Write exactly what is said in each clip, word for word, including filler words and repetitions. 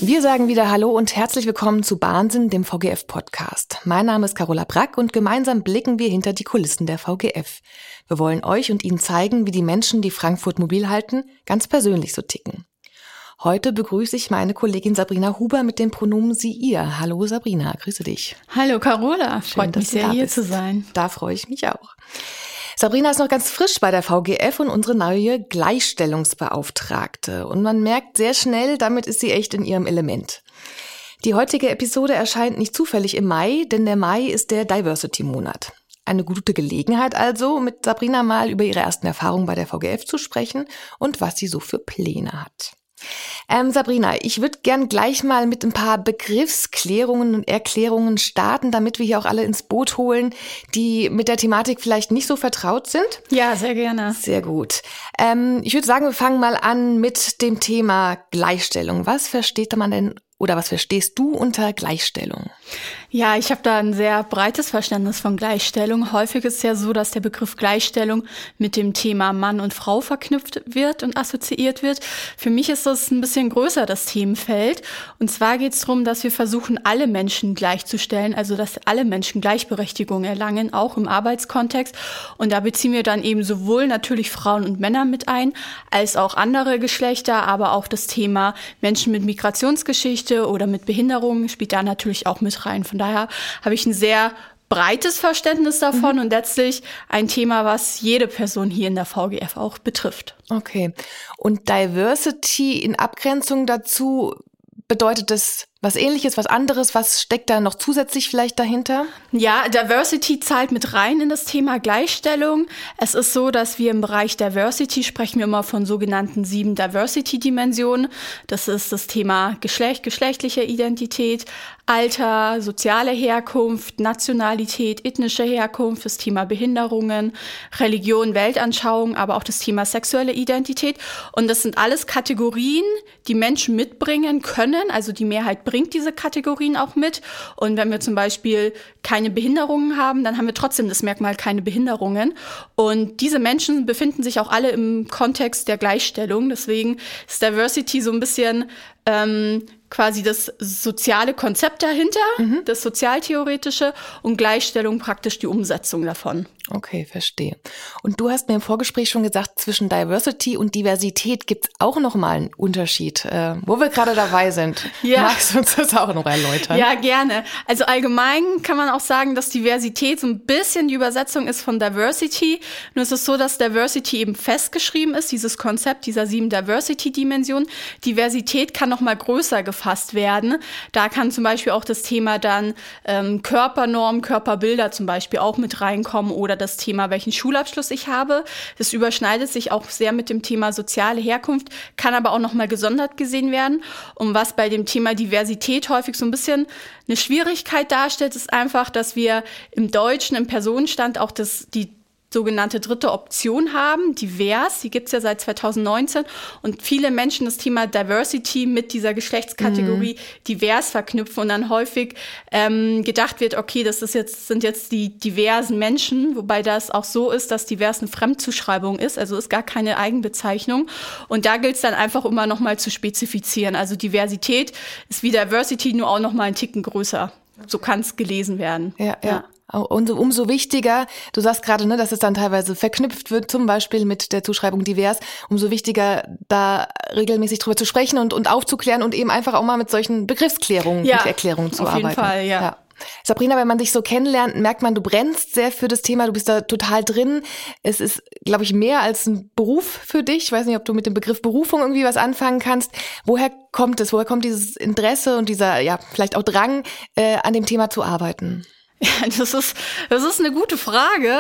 Wir sagen wieder Hallo und herzlich willkommen zu Wahnsinn, dem V G F-Podcast. Mein Name ist Carola Brack und gemeinsam blicken wir hinter die Kulissen der V G F. Wir wollen euch und Ihnen zeigen, wie die Menschen, die Frankfurt mobil halten, ganz persönlich so ticken. Heute begrüße ich meine Kollegin Sabrina Huber mit dem Pronomen sie, ihr. Hallo Sabrina, grüße dich. Hallo Carola, freut Schön, mich sehr, hier bist. zu sein. Da freue ich mich auch. Sabrina ist noch ganz frisch bei der V G F und unsere neue Gleichstellungsbeauftragte. Und man merkt sehr schnell, damit ist sie echt in ihrem Element. Die heutige Episode erscheint nicht zufällig im Mai, denn der Mai ist der Diversity-Monat. Eine gute Gelegenheit also, mit Sabrina mal über ihre ersten Erfahrungen bei der V G F zu sprechen und was sie so für Pläne hat. Ähm, Sabrina, ich würde gern gleich mal mit ein paar Begriffsklärungen und Erklärungen starten, damit wir hier auch alle ins Boot holen, die mit der Thematik vielleicht nicht so vertraut sind. Ja, sehr gerne. Sehr gut. Ähm, ich würde sagen, wir fangen mal an mit dem Thema Gleichstellung. Was versteht man denn oder was verstehst du unter Gleichstellung? Ja, ich habe da ein sehr breites Verständnis von Gleichstellung. Häufig ist es ja so, dass der Begriff Gleichstellung mit dem Thema Mann und Frau verknüpft wird und assoziiert wird. Für mich ist das ein bisschen größer, das Themenfeld. Und zwar geht es darum, dass wir versuchen, alle Menschen gleichzustellen, also dass alle Menschen Gleichberechtigung erlangen, auch im Arbeitskontext. Und da beziehen wir dann eben sowohl natürlich Frauen und Männer mit ein, als auch andere Geschlechter, aber auch das Thema Menschen mit Migrationsgeschichte oder mit Behinderungen spielt da natürlich auch mit rein. Von daher habe ich ein sehr breites Verständnis davon mhm. und letztlich ein Thema, was jede Person hier in der V G F auch betrifft. Okay. Und Diversity in Abgrenzung dazu, bedeutet das was Ähnliches, was anderes? Was steckt da noch zusätzlich vielleicht dahinter? Ja, Diversity zahlt mit rein in das Thema Gleichstellung. Es ist so, dass wir im Bereich Diversity sprechen wir immer von sogenannten sieben Diversity-Dimensionen. Das ist das Thema Geschlecht, geschlechtliche Identität, Alter, soziale Herkunft, Nationalität, ethnische Herkunft, das Thema Behinderungen, Religion, Weltanschauung, aber auch das Thema sexuelle Identität. Und das sind alles Kategorien, die Menschen mitbringen können, also die Mehrheit bringt diese Kategorien auch mit. Und wenn wir zum Beispiel keine Behinderungen haben, dann haben wir trotzdem das Merkmal keine Behinderungen. Und diese Menschen befinden sich auch alle im Kontext der Gleichstellung. Deswegen ist Diversity so ein bisschen ähm, quasi das soziale Konzept dahinter, mhm. das sozialtheoretische und Gleichstellung praktisch die Umsetzung davon. Okay, verstehe. Und du hast mir im Vorgespräch schon gesagt, zwischen Diversity und Diversität gibt es auch nochmal einen Unterschied, äh, wo wir gerade dabei sind. Ja. Magst du uns das auch noch erläutern? Ja, gerne. Also allgemein kann man auch sagen, dass Diversität so ein bisschen die Übersetzung ist von Diversity. Nur ist es so, dass Diversity eben festgeschrieben ist, dieses Konzept dieser sieben Diversity-Dimensionen. Diversität kann nochmal größer gefasst werden. Da kann zum Beispiel auch das Thema dann ähm, Körpernorm, Körperbilder zum Beispiel auch mit reinkommen oder das Thema, welchen Schulabschluss ich habe. Das überschneidet sich auch sehr mit dem Thema soziale Herkunft, kann aber auch nochmal gesondert gesehen werden. Und was bei dem Thema Diversität häufig so ein bisschen eine Schwierigkeit darstellt, ist einfach, dass wir im Deutschen, im Personenstand auch das, die sogenannte dritte Option haben, divers, die gibt's ja seit zweitausendneunzehn und viele Menschen das Thema Diversity mit dieser Geschlechtskategorie mhm. divers verknüpfen und dann häufig ähm, gedacht wird, okay, das ist jetzt sind jetzt die diversen Menschen, wobei das auch so ist, dass divers eine Fremdzuschreibung ist, also ist gar keine Eigenbezeichnung und da gilt es dann einfach immer noch mal zu spezifizieren, also Diversität ist wie Diversity, nur auch noch mal einen Ticken größer, so kann es gelesen werden. Ja, ja. ja. Und umso wichtiger, du sagst gerade, ne, dass es dann teilweise verknüpft wird, zum Beispiel mit der Zuschreibung divers, umso wichtiger, da regelmäßig drüber zu sprechen und, und aufzuklären und eben einfach auch mal mit solchen Begriffsklärungen ja, und Erklärungen zu auf arbeiten. Auf jeden Fall, ja. ja. Sabrina, wenn man dich so kennenlernt, merkt man, du brennst sehr für das Thema, du bist da total drin. Es ist, glaube ich, mehr als ein Beruf für dich. Ich weiß nicht, ob du mit dem Begriff Berufung irgendwie was anfangen kannst. Woher kommt es? Woher kommt dieses Interesse und dieser, ja, vielleicht auch Drang, äh, an dem Thema zu arbeiten? Ja, das ist, das ist eine gute Frage.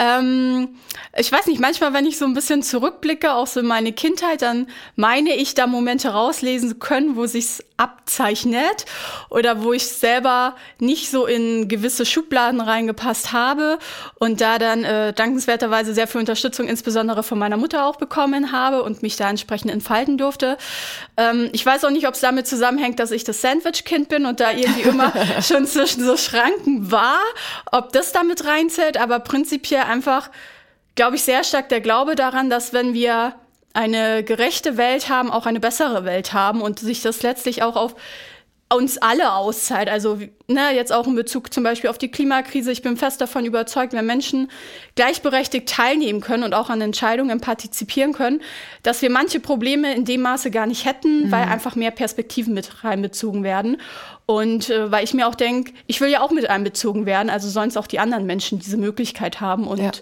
Ähm, ich weiß nicht, manchmal, wenn ich so ein bisschen zurückblicke, auch so in meine Kindheit, dann meine ich, da Momente rauslesen zu können, wo sich's abzeichnet oder wo ich selber nicht so in gewisse Schubladen reingepasst habe und da dann äh, dankenswerterweise sehr viel Unterstützung, insbesondere von meiner Mutter auch bekommen habe und mich da entsprechend entfalten durfte. Ähm, ich weiß auch nicht, ob es damit zusammenhängt, dass ich das Sandwich-Kind bin und da irgendwie immer schon zwischen so Schranken war, ob das damit reinzählt, aber prinzipiell einfach, glaube ich, sehr stark der Glaube daran, dass wenn wir eine gerechte Welt haben, auch eine bessere Welt haben und sich das letztlich auch auf uns alle auszahlt. Also ne, jetzt auch in Bezug zum Beispiel auf die Klimakrise. Ich bin fest davon überzeugt, wenn Menschen gleichberechtigt teilnehmen können und auch an Entscheidungen partizipieren können, dass wir manche Probleme in dem Maße gar nicht hätten, mhm. weil einfach mehr Perspektiven mit reinbezogen werden. Und äh, weil ich mir auch denke, ich will ja auch mit einbezogen werden, also sollen es auch die anderen Menschen diese Möglichkeit haben. Und ja,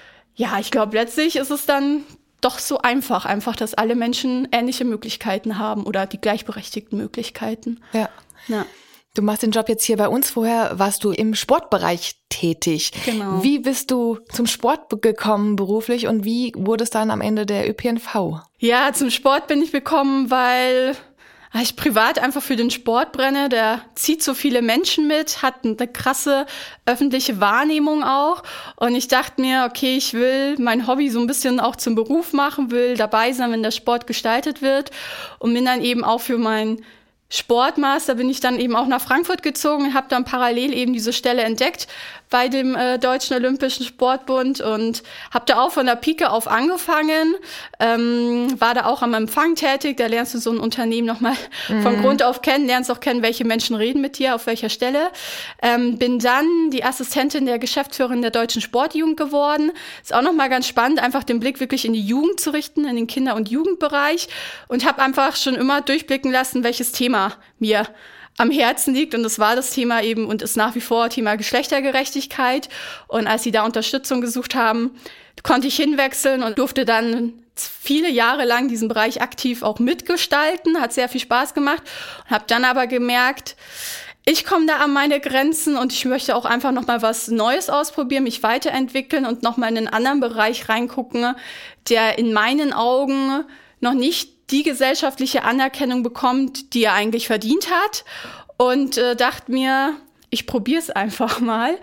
ja ich glaube, letztlich ist es dann doch so einfach, einfach, dass alle Menschen ähnliche Möglichkeiten haben oder die gleichberechtigten Möglichkeiten. Ja. ja. Du machst den Job jetzt hier bei uns. Vorher warst du im Sportbereich tätig. Genau. Wie bist du zum Sport gekommen beruflich und wie wurde es dann am Ende der Ö P N V? Ja, zum Sport bin ich gekommen, weil ich privat einfach für den Sport brenne. Der zieht so viele Menschen mit, hat eine krasse öffentliche Wahrnehmung auch. Und ich dachte mir, okay, ich will mein Hobby so ein bisschen auch zum Beruf machen, will dabei sein, wenn der Sport gestaltet wird. Und bin dann eben auch für meinen Sportmaster bin ich dann eben auch nach Frankfurt gezogen und habe dann parallel eben diese Stelle entdeckt bei dem äh, Deutschen Olympischen Sportbund und habe da auch von der Pike auf angefangen, ähm, war da auch am Empfang tätig, da lernst du so ein Unternehmen nochmal mhm. von Grund auf kennen, lernst auch kennen, welche Menschen reden mit dir, auf welcher Stelle. Ähm, bin dann die Assistentin der Geschäftsführerin der Deutschen Sportjugend geworden. Ist auch nochmal ganz spannend, einfach den Blick wirklich in die Jugend zu richten, in den Kinder- und Jugendbereich und habe einfach schon immer durchblicken lassen, welches Thema mir am Herzen liegt und das war das Thema eben und ist nach wie vor Thema Geschlechtergerechtigkeit und als sie da Unterstützung gesucht haben, konnte ich hinwechseln und durfte dann viele Jahre lang diesen Bereich aktiv auch mitgestalten, hat sehr viel Spaß gemacht und habe dann aber gemerkt, ich komme da an meine Grenzen und ich möchte auch einfach noch mal was Neues ausprobieren, mich weiterentwickeln und noch mal in einen anderen Bereich reingucken, der in meinen Augen noch nicht die gesellschaftliche Anerkennung bekommt, die er eigentlich verdient hat und äh, dachte mir, ich probiere es einfach mal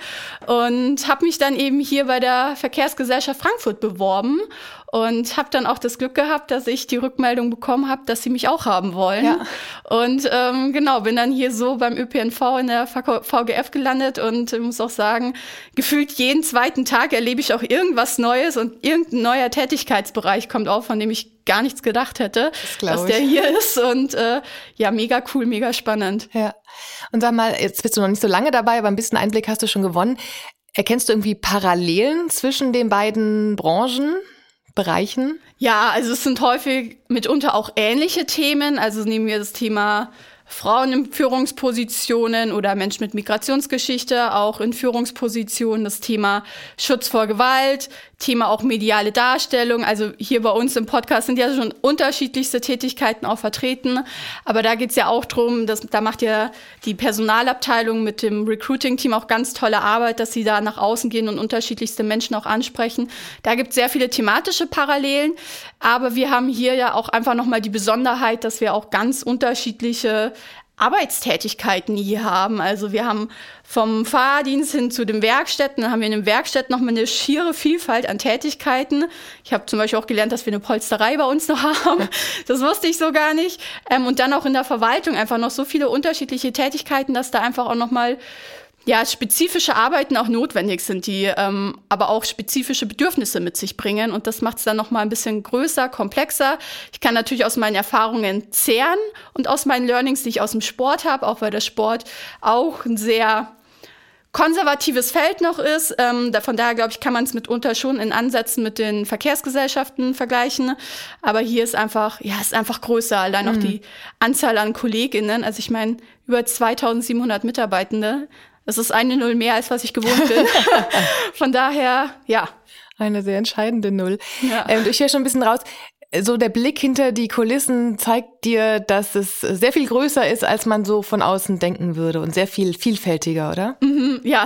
und habe mich dann eben hier bei der Verkehrsgesellschaft Frankfurt beworben und habe dann auch das Glück gehabt, dass ich die Rückmeldung bekommen habe, dass sie mich auch haben wollen. Ja. Und ähm, genau, bin dann hier so beim Ö P N V in der V G F gelandet und muss auch sagen, gefühlt jeden zweiten Tag erlebe ich auch irgendwas Neues und irgendein neuer Tätigkeitsbereich kommt auf, von dem ich gar nichts gedacht hätte, das dass der hier ist und äh, ja, mega cool, mega spannend. Ja. Und sag mal, jetzt bist du noch nicht so lange dabei, aber ein bisschen Einblick hast du schon gewonnen. Erkennst du irgendwie Parallelen zwischen den beiden Branchen? Bereichen? Ja, also es sind häufig mitunter auch ähnliche Themen. Also nehmen wir das Thema Frauen in Führungspositionen oder Menschen mit Migrationsgeschichte auch in Führungspositionen, das Thema Schutz vor Gewalt, Thema auch mediale Darstellung. Also hier bei uns im Podcast sind ja schon unterschiedlichste Tätigkeiten auch vertreten. Aber da geht's ja auch drum, dass, da macht ja die Personalabteilung mit dem Recruiting-Team auch ganz tolle Arbeit, dass sie da nach außen gehen und unterschiedlichste Menschen auch ansprechen. Da gibt's sehr viele thematische Parallelen. Aber wir haben hier ja auch einfach nochmal die Besonderheit, dass wir auch ganz unterschiedliche Arbeitstätigkeiten hier haben. Also wir haben vom Fahrdienst hin zu den Werkstätten, dann haben wir in den Werkstätten nochmal eine schiere Vielfalt an Tätigkeiten. Ich habe zum Beispiel auch gelernt, dass wir eine Polsterei bei uns noch haben. Das wusste ich so gar nicht. Ähm, und dann auch in der Verwaltung einfach noch so viele unterschiedliche Tätigkeiten, dass da einfach auch nochmal ja, spezifische Arbeiten auch notwendig sind, die ähm, aber auch spezifische Bedürfnisse mit sich bringen. Und das macht es dann nochmal ein bisschen größer, komplexer. Ich kann natürlich aus meinen Erfahrungen zehren und aus meinen Learnings, die ich aus dem Sport habe, auch weil der Sport auch ein sehr konservatives Feld noch ist. Ähm, von daher, glaube ich, kann man es mitunter schon in Ansätzen mit den Verkehrsgesellschaften vergleichen. Aber hier ist einfach, ja, ist einfach größer. Allein auch mhm. die Anzahl an KollegInnen. Also ich meine, über zweitausendsiebenhundert Mitarbeitende. Das ist eine Null mehr, als was ich gewohnt bin. Von daher, ja. Eine sehr entscheidende Null. Ja. Ähm, ich höre schon ein bisschen raus, so der Blick hinter die Kulissen zeigt dir, dass es sehr viel größer ist, als man so von außen denken würde und sehr viel vielfältiger, oder? Mhm, ja,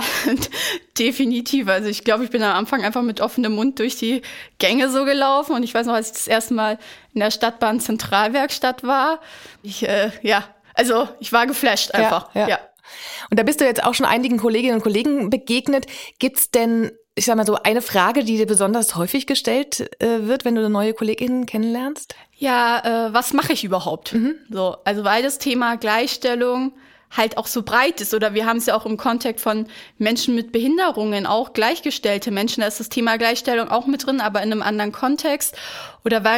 definitiv. Also ich glaube, ich bin am Anfang einfach mit offenem Mund durch die Gänge so gelaufen und ich weiß noch, als ich das erste Mal in der Stadtbahn Zentralwerkstatt war, ich, äh, ja, also ich war geflasht einfach, ja. ja. ja. Und da bist du jetzt auch schon einigen Kolleginnen und Kollegen begegnet. Gibt's denn, ich sag mal so, eine Frage, die dir besonders häufig gestellt äh, wird, wenn du eine neue Kolleginnen kennenlernst? Ja, äh, was mache ich überhaupt? Mhm. So, also weil das Thema Gleichstellung halt auch so breit ist oder wir haben es ja auch im Kontext von Menschen mit Behinderungen, auch gleichgestellte Menschen, da ist das Thema Gleichstellung auch mit drin, aber in einem anderen Kontext oder weil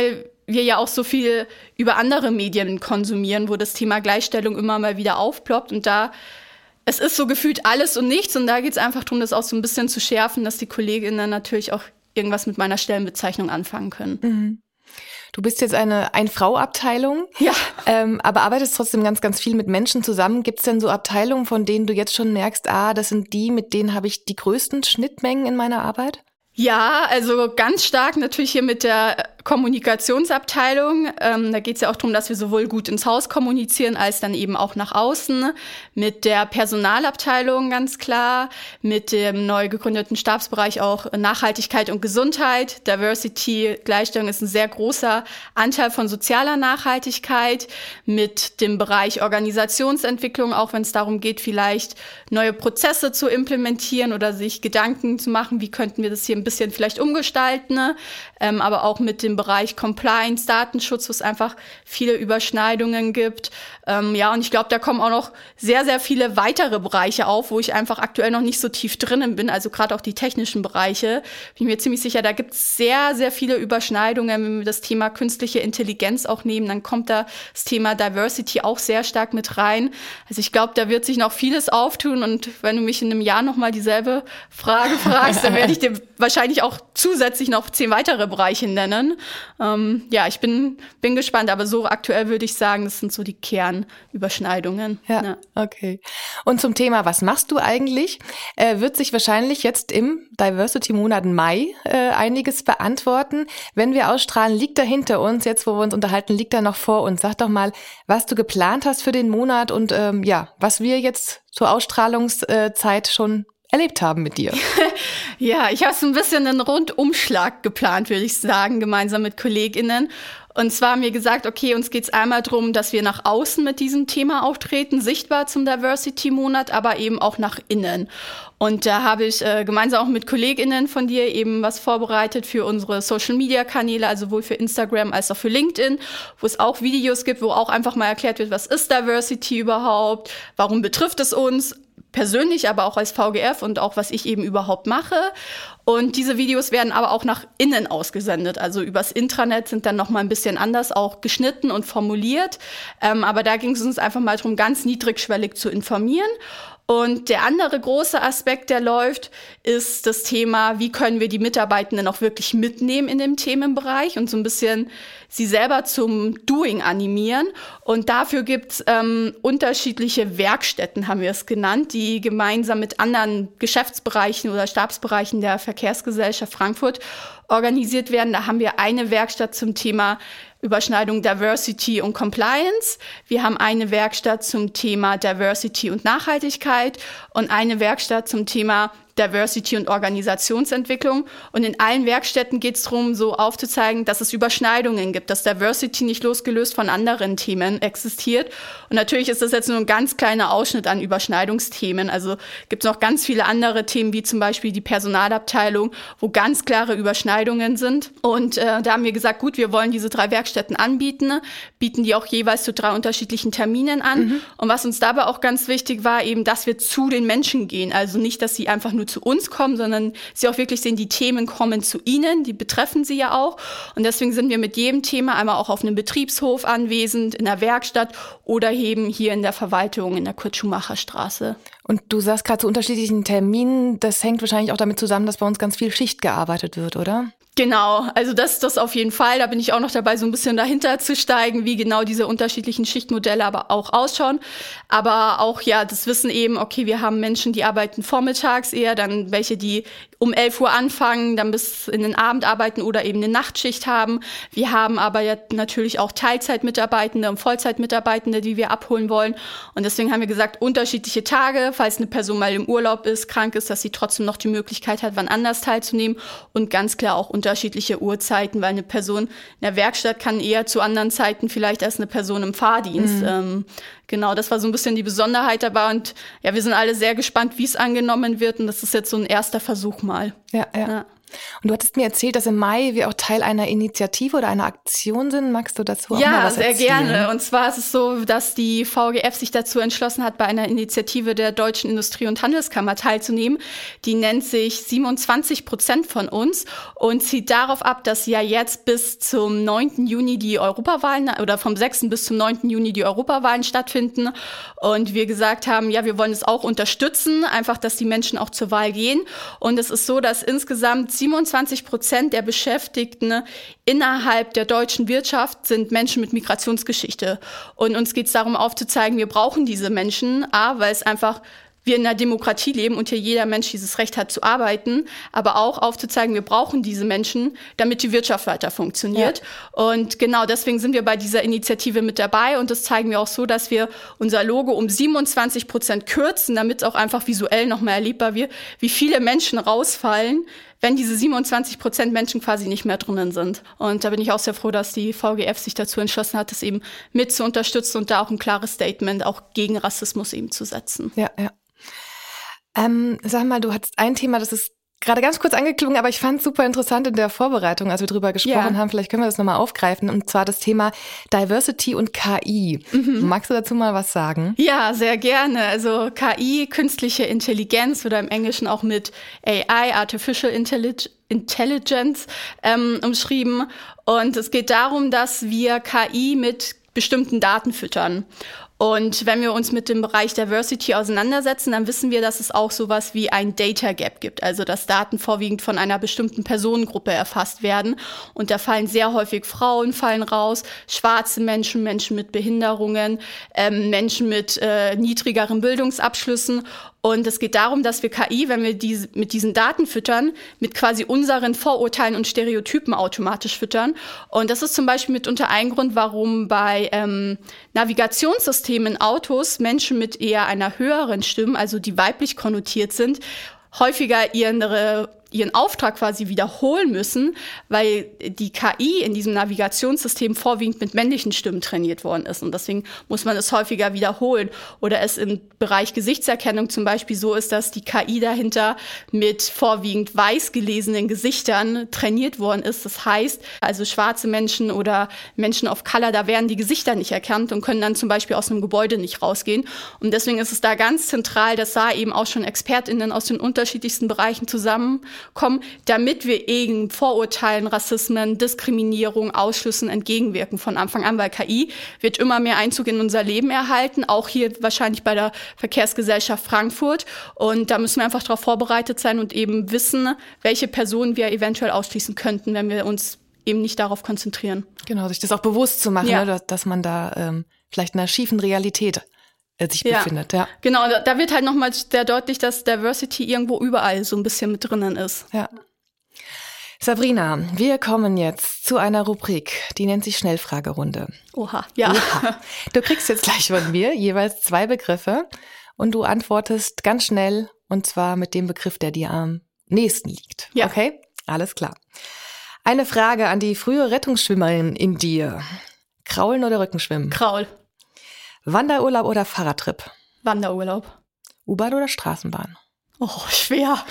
wir ja auch so viel über andere Medien konsumieren, wo das Thema Gleichstellung immer mal wieder aufploppt. Und da, es ist so gefühlt alles und nichts. Und da geht es einfach darum, das auch so ein bisschen zu schärfen, dass die KollegInnen natürlich auch irgendwas mit meiner Stellenbezeichnung anfangen können. Mhm. Du bist jetzt eine Ein-Frau-Abteilung, ja. ähm, aber arbeitest trotzdem ganz, ganz viel mit Menschen zusammen. Gibt es denn so Abteilungen, von denen du jetzt schon merkst, ah, das sind die, mit denen habe ich die größten Schnittmengen in meiner Arbeit? Ja, also ganz stark natürlich hier mit der Kommunikationsabteilung. Ähm, da geht es ja auch darum, dass wir sowohl gut ins Haus kommunizieren, als dann eben auch nach außen. Mit der Personalabteilung ganz klar, mit dem neu gegründeten Stabsbereich auch Nachhaltigkeit und Gesundheit. Diversity, Gleichstellung ist ein sehr großer Anteil von sozialer Nachhaltigkeit. Mit dem Bereich Organisationsentwicklung, auch wenn es darum geht, vielleicht neue Prozesse zu implementieren oder sich Gedanken zu machen, wie könnten wir das hier ein bisschen vielleicht umgestalten, ne? ähm, aber auch mit dem Bereich Compliance, Datenschutz, wo es einfach viele Überschneidungen gibt. Ähm, ja, und ich glaube, da kommen auch noch sehr, sehr viele weitere Bereiche auf, wo ich einfach aktuell noch nicht so tief drinnen bin, also gerade auch die technischen Bereiche. Bin mir ziemlich sicher, da gibt es sehr, sehr viele Überschneidungen. Wenn wir das Thema künstliche Intelligenz auch nehmen, dann kommt da das Thema Diversity auch sehr stark mit rein. Also ich glaube, da wird sich noch vieles auftun, und wenn du mich in einem Jahr nochmal dieselbe Frage fragst, dann werde ich dir wahrscheinlich auch zusätzlich noch zehn weitere Bereiche nennen. Ähm, ja, ich bin, bin gespannt, aber so aktuell würde ich sagen, das sind so die Kernüberschneidungen. Ja, ja. Okay. Und zum Thema, was machst du eigentlich, äh, wird sich wahrscheinlich jetzt im Diversity-Monat Mai äh, einiges beantworten. Wenn wir ausstrahlen, liegt da hinter uns, jetzt wo wir uns unterhalten, liegt da noch vor uns. Sag doch mal, was du geplant hast für den Monat und ähm, ja, was wir jetzt zur Ausstrahlungszeit schon erlebt haben mit dir. Ja, ich habe so ein bisschen einen Rundumschlag geplant, würde ich sagen, gemeinsam mit KollegInnen. Und zwar haben wir gesagt, okay, uns geht es einmal darum, dass wir nach außen mit diesem Thema auftreten, sichtbar zum Diversity-Monat, aber eben auch nach innen. Und da habe ich äh, gemeinsam auch mit KollegInnen von dir eben was vorbereitet für unsere Social-Media-Kanäle, also sowohl für Instagram als auch für LinkedIn, wo es auch Videos gibt, wo auch einfach mal erklärt wird, was ist Diversity überhaupt, warum betrifft es uns, persönlich, aber auch als V G F und auch, was ich eben überhaupt mache. Und diese Videos werden aber auch nach innen ausgesendet. Also übers Intranet sind dann noch mal ein bisschen anders auch geschnitten und formuliert. Ähm, aber da ging es uns einfach mal darum, ganz niedrigschwellig zu informieren. Und der andere große Aspekt, der läuft, ist das Thema, wie können wir die Mitarbeitenden auch wirklich mitnehmen in dem Themenbereich und so ein bisschen sie selber zum Doing animieren. Und dafür gibt's ähm, unterschiedliche Werkstätten, haben wir es genannt, die gemeinsam mit anderen Geschäftsbereichen oder Stabsbereichen der Verkehrsgesellschaft Frankfurt organisiert werden. Da haben wir eine Werkstatt zum Thema Überschneidung Diversity und Compliance. Wir haben eine Werkstatt zum Thema Diversity und Nachhaltigkeit und eine Werkstatt zum Thema Diversity und Organisationsentwicklung. Und in allen Werkstätten geht es darum, so aufzuzeigen, dass es Überschneidungen gibt, dass Diversity nicht losgelöst von anderen Themen existiert. Und natürlich ist das jetzt nur ein ganz kleiner Ausschnitt an Überschneidungsthemen. Also gibt es noch ganz viele andere Themen, wie zum Beispiel die Personalabteilung, wo ganz klare Überschneidungen sind. Und äh, da haben wir gesagt, gut, wir wollen diese drei Werkstätten anbieten, bieten die auch jeweils zu drei unterschiedlichen Terminen an. Mhm. Und was uns dabei auch ganz wichtig war, eben, dass wir zu den Menschen gehen. Also nicht, dass sie einfach nur zu uns kommen, sondern sie auch wirklich sehen, die Themen kommen zu ihnen, die betreffen sie ja auch. Und deswegen sind wir mit jedem Thema einmal auch auf einem Betriebshof anwesend, in der Werkstatt oder eben hier in der Verwaltung in der Kurt-Schumacher-Straße. Und du sagst gerade zu unterschiedlichen Terminen, das hängt wahrscheinlich auch damit zusammen, dass bei uns ganz viel Schicht gearbeitet wird, oder? Genau, also das das auf jeden Fall. Da bin ich auch noch dabei, so ein bisschen dahinter zu steigen, wie genau diese unterschiedlichen Schichtmodelle aber auch ausschauen. Aber auch, ja, das Wissen eben, okay, wir haben Menschen, die arbeiten vormittags eher, dann welche, die um elf Uhr anfangen, dann bis in den Abend arbeiten oder eben eine Nachtschicht haben. Wir haben aber ja natürlich auch Teilzeitmitarbeitende und Vollzeitmitarbeitende, die wir abholen wollen. Und deswegen haben wir gesagt, unterschiedliche Tage, falls eine Person mal im Urlaub ist, krank ist, dass sie trotzdem noch die Möglichkeit hat, wann anders teilzunehmen. Und ganz klar auch unterschiedliche Uhrzeiten, weil eine Person in der Werkstatt kann eher zu anderen Zeiten vielleicht als eine Person im Fahrdienst. Mhm. Ähm, genau, das war so ein bisschen die Besonderheit dabei. Und ja, wir sind alle sehr gespannt, wie es angenommen wird. Und das ist jetzt so ein erster Versuch mal. Ja, ja. ja. Und du hattest mir erzählt, dass im Mai wir auch Teil einer Initiative oder einer Aktion sind. Magst du dazu auch ja, mal was erzählen? Ja, sehr gerne. Und zwar ist es so, dass die V G F sich dazu entschlossen hat, bei einer Initiative der Deutschen Industrie- und Handelskammer teilzunehmen. Die nennt sich siebenundzwanzig Prozent von uns und zielt darauf ab, dass ja jetzt bis zum neunten Juni die Europawahlen oder vom sechsten bis zum neunten Juni die Europawahlen stattfinden. Und wir gesagt haben, ja, wir wollen es auch unterstützen, einfach, dass die Menschen auch zur Wahl gehen. Und es ist so, dass insgesamt siebenundzwanzig Prozent der Beschäftigten innerhalb der deutschen Wirtschaft sind Menschen mit Migrationsgeschichte. Und uns geht es darum aufzuzeigen, wir brauchen diese Menschen, A, weil es einfach wir in einer Demokratie leben und hier jeder Mensch dieses Recht hat zu arbeiten, aber auch aufzuzeigen, wir brauchen diese Menschen, damit die Wirtschaft weiter funktioniert. Ja. Und genau deswegen sind wir bei dieser Initiative mit dabei und das zeigen wir auch so, dass wir unser Logo um siebenundzwanzig Prozent kürzen, damit es auch einfach visuell nochmal erlebbar wird, wie viele Menschen rausfallen, wenn diese siebenundzwanzig Prozent Menschen quasi nicht mehr drinnen sind. Und da bin ich auch sehr froh, dass die V G F sich dazu entschlossen hat, das eben mit zu unterstützen und da auch ein klares Statement auch gegen Rassismus eben zu setzen. Ja, ja. Ähm, sag mal, du hattest ein Thema, das ist gerade ganz kurz angeklungen, aber ich fand es super interessant in der Vorbereitung, als wir drüber gesprochen ja. haben. Vielleicht können wir das nochmal aufgreifen. Und zwar das Thema Diversity und K I. Mhm. Magst du dazu mal was sagen? Ja, sehr gerne. Also K I, künstliche Intelligenz oder im Englischen auch mit A I, Artificial Intelligence. Intelligence ähm, umschrieben. Und es geht darum, dass wir K I mit bestimmten Daten füttern. Und wenn wir uns mit dem Bereich Diversity auseinandersetzen, dann wissen wir, dass es auch sowas wie ein Data Gap gibt. Also dass Daten vorwiegend von einer bestimmten Personengruppe erfasst werden. Und da fallen sehr häufig Frauen fallen raus, schwarze Menschen, Menschen mit Behinderungen, ähm, Menschen mit äh, niedrigeren Bildungsabschlüssen. Und es geht darum, dass wir K I, wenn wir diese, mit diesen Daten füttern, mit quasi unseren Vorurteilen und Stereotypen automatisch füttern. Und das ist zum Beispiel mitunter ein Grund, warum bei ähm, Navigationssystemen in Autos Menschen mit eher einer höheren Stimme, also die weiblich konnotiert sind, häufiger ihre ihren Auftrag quasi wiederholen müssen, weil die K I in diesem Navigationssystem vorwiegend mit männlichen Stimmen trainiert worden ist. Und deswegen muss man es häufiger wiederholen. Oder es im Bereich Gesichtserkennung zum Beispiel so ist, dass die K I dahinter mit vorwiegend weiß gelesenen Gesichtern trainiert worden ist. Das heißt, also schwarze Menschen oder Menschen of Color, da werden die Gesichter nicht erkannt und können dann zum Beispiel aus einem Gebäude nicht rausgehen. Und deswegen ist es da ganz zentral, dass da eben auch schon ExpertInnen aus den unterschiedlichsten Bereichen zusammen kommen, damit wir eben Vorurteilen, Rassismen, Diskriminierung, Ausschlüssen entgegenwirken von Anfang an, weil K I wird immer mehr Einzug in unser Leben erhalten, auch hier wahrscheinlich bei der Verkehrsgesellschaft Frankfurt. Und da müssen wir einfach darauf vorbereitet sein und eben wissen, welche Personen wir eventuell ausschließen könnten, wenn wir uns eben nicht darauf konzentrieren. Genau, sich das auch bewusst zu machen, ja. ne, dass, dass man da ähm, vielleicht in einer schiefen Realität sich ja. befindet, ja. Genau, da wird halt nochmal sehr deutlich, dass Diversity irgendwo überall so ein bisschen mit drinnen ist. Ja. Sabrina, wir kommen jetzt zu einer Rubrik, die nennt sich Schnellfragerunde. Oha, ja. Oha. Du kriegst jetzt gleich von mir jeweils zwei Begriffe und du antwortest ganz schnell und zwar mit dem Begriff, der dir am nächsten liegt. Ja. Okay? Alles klar. Eine Frage an die frühe Rettungsschwimmerin in dir. Kraulen oder Rückenschwimmen? Kraul. Wanderurlaub oder Fahrradtrip? Wanderurlaub. U-Bahn oder Straßenbahn? Oh, schwer.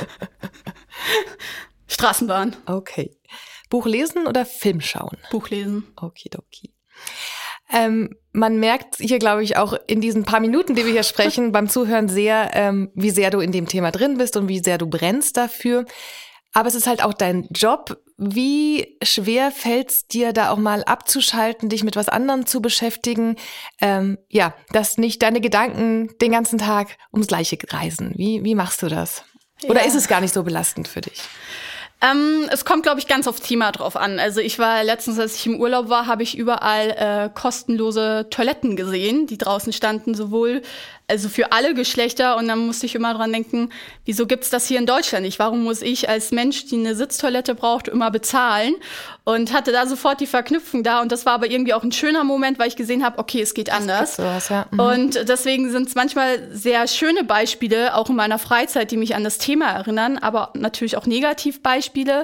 Straßenbahn. Okay. Buch lesen oder Film schauen? Buch lesen. Okidoki. Ähm, man merkt hier, glaube ich, auch in diesen paar Minuten, die wir hier sprechen, beim Zuhören sehr, ähm, wie sehr du in dem Thema drin bist und wie sehr du brennst dafür. Aber es ist halt auch dein Job. Wie schwer fällt es dir, da auch mal abzuschalten, dich mit was anderem zu beschäftigen? Ähm, ja, dass nicht deine Gedanken den ganzen Tag ums Gleiche kreisen. Wie, wie machst du das? Oder ja. ist es gar nicht so belastend für dich? Ähm, es kommt, glaube ich, ganz aufs Thema drauf an. Also ich war letztens, als ich im Urlaub war, habe ich überall äh, kostenlose Toiletten gesehen, die draußen standen, sowohl also für alle Geschlechter. Und dann musste ich immer dran denken, wieso gibt's das hier in Deutschland nicht? Warum muss ich als Mensch, die eine Sitztoilette braucht, immer bezahlen? Und hatte da sofort die Verknüpfung da. Und das war aber irgendwie auch ein schöner Moment, weil ich gesehen habe, okay, es geht anders. Sowas, ja. Mhm. Und deswegen sind es manchmal sehr schöne Beispiele, auch in meiner Freizeit, die mich an das Thema erinnern, aber natürlich auch Negativbeispiele.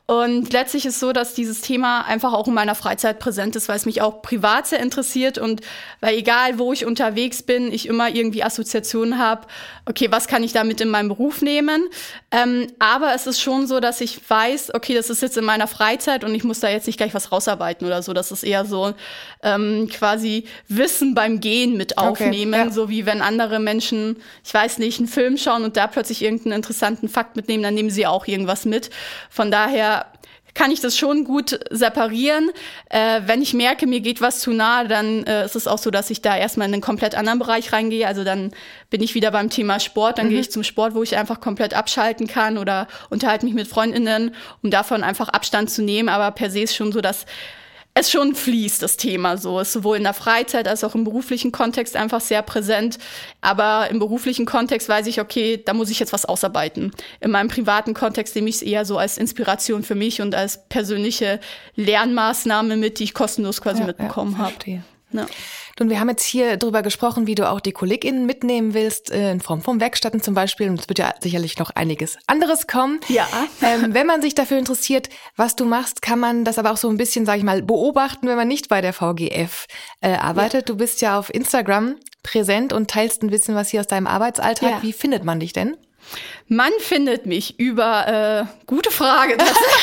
Und letztlich ist so, dass dieses Thema einfach auch in meiner Freizeit präsent ist, weil es mich auch privat sehr interessiert und weil egal, wo ich unterwegs bin, ich immer irgendwie Assoziationen habe, okay, was kann ich damit in meinem Beruf nehmen? Ähm, aber es ist schon so, dass ich weiß, okay, das ist jetzt in meiner Freizeit und ich muss da jetzt nicht gleich was rausarbeiten oder so. Das ist eher so ähm, quasi Wissen beim Gehen mit aufnehmen, okay, ja. So wie wenn andere Menschen, ich weiß nicht, einen Film schauen und da plötzlich irgendeinen interessanten Fakt mitnehmen, dann nehmen sie auch irgendwas mit. Von daher kann ich das schon gut separieren. Äh, wenn ich merke, mir geht was zu nahe, dann äh, ist es auch so, dass ich da erstmal in einen komplett anderen Bereich reingehe. Also dann bin ich wieder beim Thema Sport. Dann mhm. gehe ich zum Sport, wo ich einfach komplett abschalten kann oder unterhalte mich mit FreundInnen, um davon einfach Abstand zu nehmen. Aber per se ist schon so, dass es schon fließt, das Thema so. Ist sowohl in der Freizeit als auch im beruflichen Kontext einfach sehr präsent. Aber im beruflichen Kontext weiß ich, okay, da muss ich jetzt was ausarbeiten. In meinem privaten Kontext nehme ich es eher so als Inspiration für mich und als persönliche Lernmaßnahme mit, die ich kostenlos quasi ja, mitbekommen ja, habe. Ja. Und wir haben jetzt hier drüber gesprochen, wie du auch die KollegInnen mitnehmen willst, in Form von Werkstätten zum Beispiel. Und es wird ja sicherlich noch einiges anderes kommen. Ja. Ähm, wenn man sich dafür interessiert, was du machst, kann man das aber auch so ein bisschen, sag ich mal, beobachten, wenn man nicht bei der V G F äh, arbeitet. Ja. Du bist ja auf Instagram präsent und teilst ein bisschen was hier aus deinem Arbeitsalltag. Ja. Wie findet man dich denn? Man findet mich über, äh, gute Frage.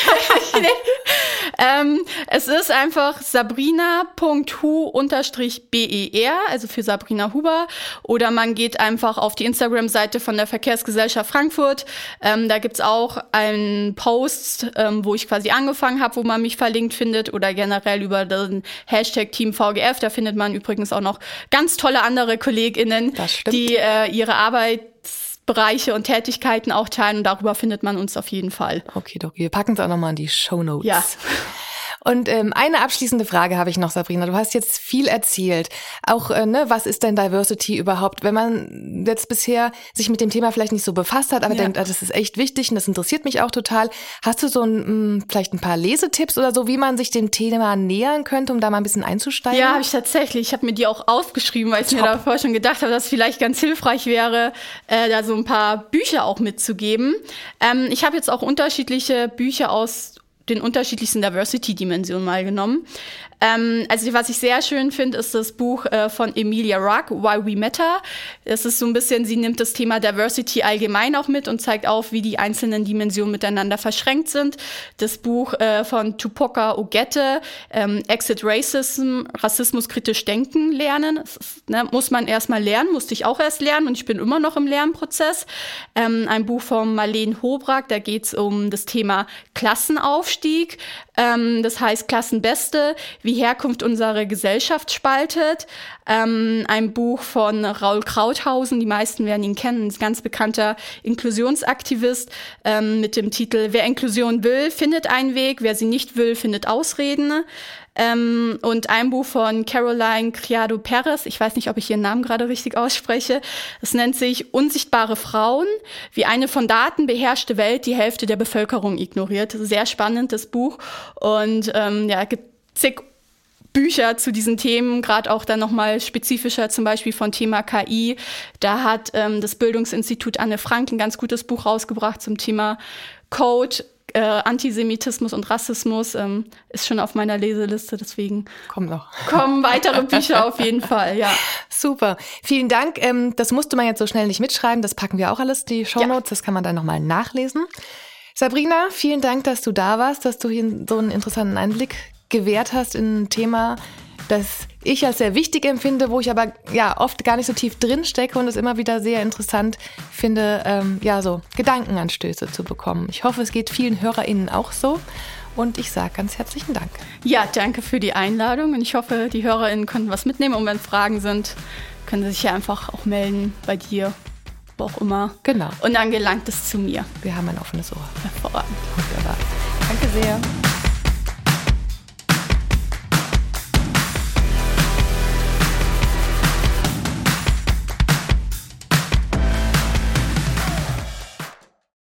ähm, es ist einfach sabrina punkt hu unterstrich ber, also für Sabrina Huber. Oder man geht einfach auf die Instagram-Seite von der Verkehrsgesellschaft Frankfurt. Ähm, da gibt's auch einen Post, ähm, wo ich quasi angefangen habe, wo man mich verlinkt findet. Oder generell über den Hashtag Team V G F. Da findet man übrigens auch noch ganz tolle andere KollegInnen, die äh, ihre Arbeit Bereiche und Tätigkeiten auch teilen und darüber findet man uns auf jeden Fall. Okay, doch, wir packen es auch nochmal in die Shownotes. Ja. Und ähm, eine abschließende Frage habe ich noch, Sabrina. Du hast jetzt viel erzählt. Auch, äh, ne, was ist denn Diversity überhaupt? Wenn man jetzt bisher sich mit dem Thema vielleicht nicht so befasst hat, aber ja. denkt, ah, das ist echt wichtig und das interessiert mich auch total. Hast du so ein, mh, vielleicht ein paar Lesetipps oder so, wie man sich dem Thema nähern könnte, um da mal ein bisschen einzusteigen? Ja, habe ich tatsächlich. Ich habe mir die auch aufgeschrieben, weil ich Top. mir davor schon gedacht habe, dass es vielleicht ganz hilfreich wäre, äh, da so ein paar Bücher auch mitzugeben. Ähm, ich habe jetzt auch unterschiedliche Bücher aus den unterschiedlichsten Diversity-Dimensionen mal genommen. Ähm, also was ich sehr schön finde, ist das Buch äh, von Emilia Ruck, Why We Matter. Es ist so ein bisschen, sie nimmt das Thema Diversity allgemein auch mit und zeigt auf, wie die einzelnen Dimensionen miteinander verschränkt sind. Das Buch äh, von Tupoka Ogette, ähm, Exit Racism, Rassismus kritisch denken lernen. Das ist, ne, muss man erstmal lernen, musste ich auch erst lernen und ich bin immer noch im Lernprozess. Ähm, ein Buch von Marlene Hobrack, da geht es um das Thema Klassenaufstieg. Ähm, das heißt Klassenbeste, wie Herkunft unsere Gesellschaft spaltet. Ähm, ein Buch von Raul Krauthausen, die meisten werden ihn kennen, ein ganz bekannter Inklusionsaktivist ähm, mit dem Titel Wer Inklusion will, findet einen Weg, wer sie nicht will, findet Ausreden. Ähm, und ein Buch von Caroline Criado Perez, ich weiß nicht, ob ich ihren Namen gerade richtig ausspreche. Es nennt sich Unsichtbare Frauen, wie eine von Daten beherrschte Welt die Hälfte der Bevölkerung ignoriert. Sehr spannendes Buch und ähm, ja, gibt zig Bücher zu diesen Themen, gerade auch dann nochmal spezifischer, zum Beispiel von Thema K I. Da hat ähm, das Bildungsinstitut Anne Frank ein ganz gutes Buch rausgebracht zum Thema Code, Äh, Antisemitismus und Rassismus, ähm, ist schon auf meiner Leseliste, deswegen kommt noch. kommen weitere Bücher auf jeden Fall, ja. Super, vielen Dank. Ähm, das musste man jetzt so schnell nicht mitschreiben, das packen wir auch alles, die Shownotes, ja. Das kann man dann nochmal nachlesen. Sabrina, vielen Dank, dass du da warst, dass du hier so einen interessanten Einblick gewährt hast in ein Thema, das ich als sehr wichtig empfinde, wo ich aber ja oft gar nicht so tief drin stecke und es immer wieder sehr interessant finde, ähm, ja so Gedankenanstöße zu bekommen. Ich hoffe, es geht vielen HörerInnen auch so und ich sage ganz herzlichen Dank. Ja, danke für die Einladung und ich hoffe, die HörerInnen konnten was mitnehmen und wenn Fragen sind, können sie sich ja einfach auch melden bei dir, wo auch immer. Genau. Und dann gelangt es zu mir. Wir haben ein offenes Ohr. Hervorragend. Wunderbar. Danke sehr.